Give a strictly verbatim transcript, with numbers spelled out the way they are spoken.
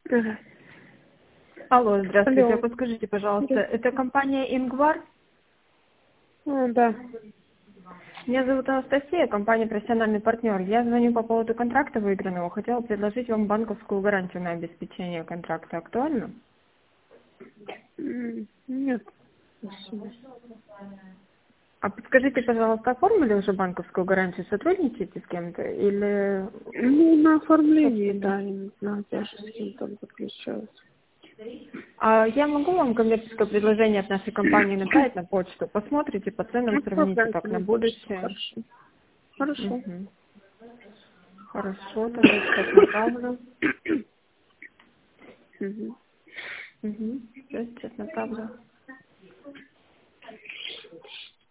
Ага. Алло, здравствуйте. Алло. Подскажите, пожалуйста, Да. это компания «Ингвар»? А, да. Меня зовут Анастасия, компания «Профессиональный партнер». Я звоню по поводу контракта выигранного. Хотела предложить вам банковскую гарантию на обеспечение контракта. Актуально? М, Нет. Спасибо. А подскажите, пожалуйста, оформили уже банковскую гарантию? Сотрудничаете с кем-то? Или Ну, на оформлении, собственно? да, я не знаю, даже с кем там подключалась. А я могу вам коммерческое предложение от нашей компании направить на почту? Посмотрите, по ценам сравните, Отправляйте как на на почту, будущее. хорошо. Хорошо. Мгм. Хорошо, тогда сейчас направлю. Мгм. Угу. Сейчас направлю.